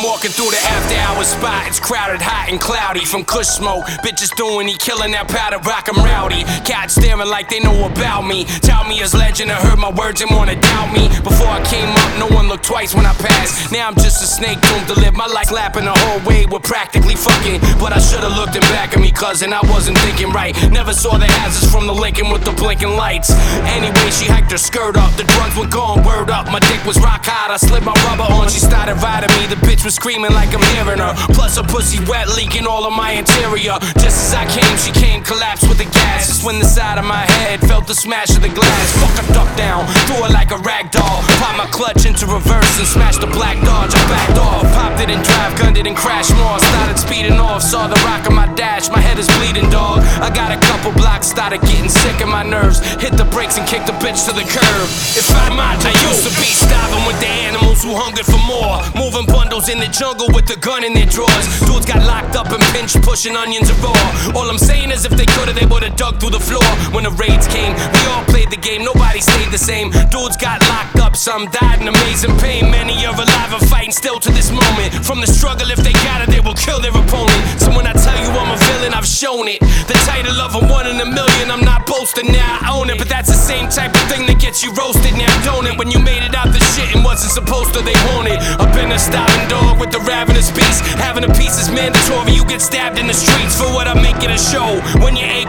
walking through the after hours spot. It's crowded, hot and cloudy from kush smoke. Bitches doing, he killing that powder rock, I'm rowdy. Cats staring like they know about me. Tout me as legend, I heard my words and wanna doubt me. Before I came up, no one looked twice when I passed. Now I'm just a snake doomed to live my life lapping the whole way. We're practically fucking, but I should've looked in back of me, cousin. I wasn't thinking right. Never saw the hazards from the Lincoln with the blinking lights. Anyway, she hiked her skirt up. The drugs were gone, word up. My dick was rock hot, I slid my rubber on. She started riding me, the bitch was screaming like I'm hearing her. Plus her pussy wet, leaking all of my interior. Just as I came, she came, collapsed with the gas. Just when the side of my head felt the smash of the glass. Fuck, I ducked down, threw her like a rag doll. Popped my clutch into reverse and smashed the black Dodge. I backed off, popped it and drive, gunned it and crashed more. Started speeding off, saw the rock on my dash. My head is bleeding, dog. I got a couple blocks, started getting sick in my nerves. Hit the brakes and kicked the bitch to the curb. If I'm out, I used to be starving with the animals who hungered for more. Moving bundles in the jungle with the gun in their drawers. Dudes got locked up and pinched, pushing onions are raw. All I'm saying is if they could've, they would've dug through the floor. When the raids came, we all played the game, nobody stayed the same. Dudes got locked up, some died in amazing pain. Many are alive and fighting still to this moment. From the struggle, if they got it, they will kill their opponent. So when I tell you I'm a villain, I've shown it. The title of a 1 in a million, I'm not boasting, now I own it. But that's the same type of thing that gets you roasted, now don't it? When you made it out the shit and wasn't supposed to, they want it. I've been a starving dog with the ravenous beast. Having a piece is mandatory, you get stabbed in the streets for what I make it a show. When your